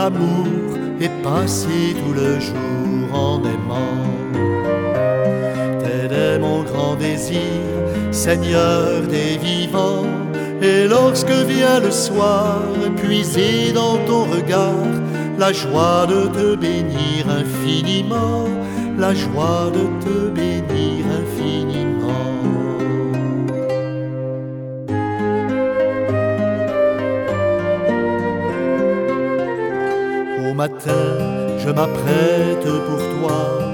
l'amour et passer tout le jour en aimant. Tel est mon grand désir, Seigneur des vivants. Et lorsque vient le soir, puiser dans ton regard la joie de te bénir infiniment, la joie de te bénir infiniment. Au matin, je m'apprête pour toi